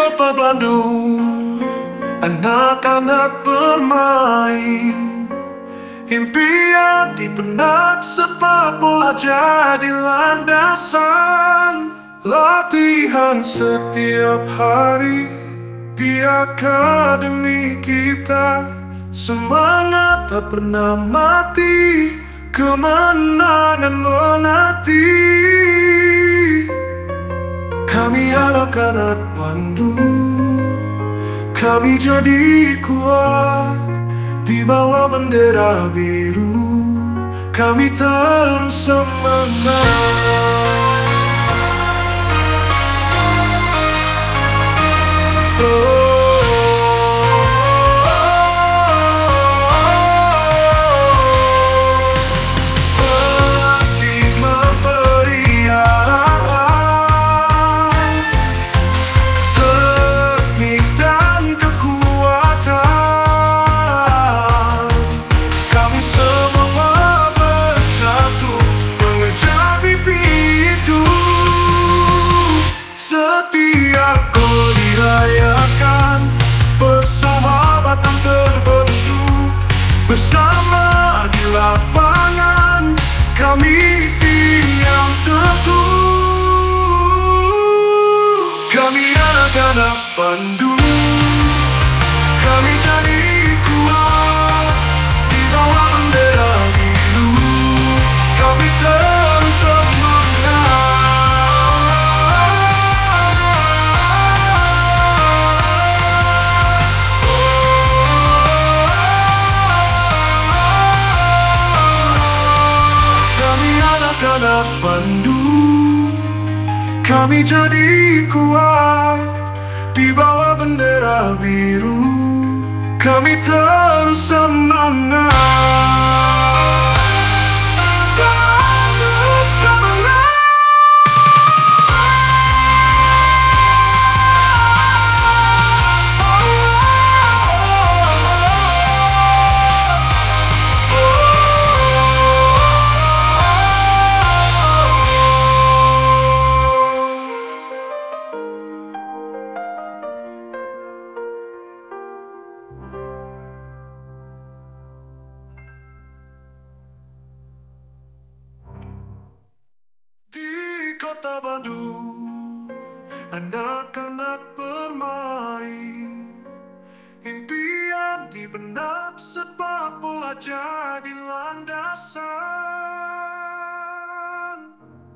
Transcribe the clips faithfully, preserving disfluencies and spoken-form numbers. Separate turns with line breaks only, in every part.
kota Bandung, anak-anak bermain. Impian di benak sepak bola jadi landasan. Latihan setiap hari di akademi kita. Semangat tak pernah mati, kemenangan menanti. Kami anak-anak Bandung, kami jadi kuat di bawah bendera biru. Kami terus semangat. Setiap gol dirayakan, persahabatan terbentuk. Bersama di lapangan, kami tim yang teguh. Kami anak-anak Bandung, kami jadi kuat di bawah bendera biru. Kami terus semangat. Anak Bandung, kami jadi kuat di bawah bendera biru. Kami terus semangat. Terus semangat. Di kota Bandung, anak-anak bermain. Impian di benak sepak bola jadi landasan.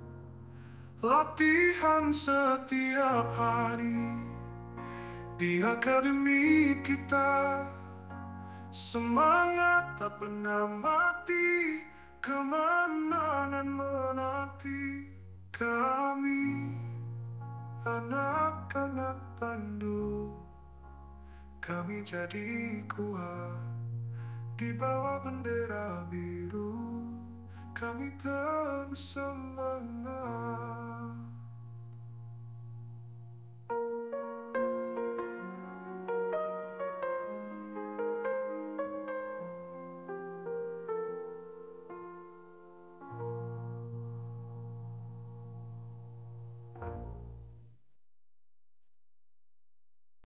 Latihan setiap hari di akademi kita. Semangat tak pernah mati, kemenangan menanti. Kami anak-anak Bandung, kami jadi kuat di bawah bendera biru. Kami terus semangat.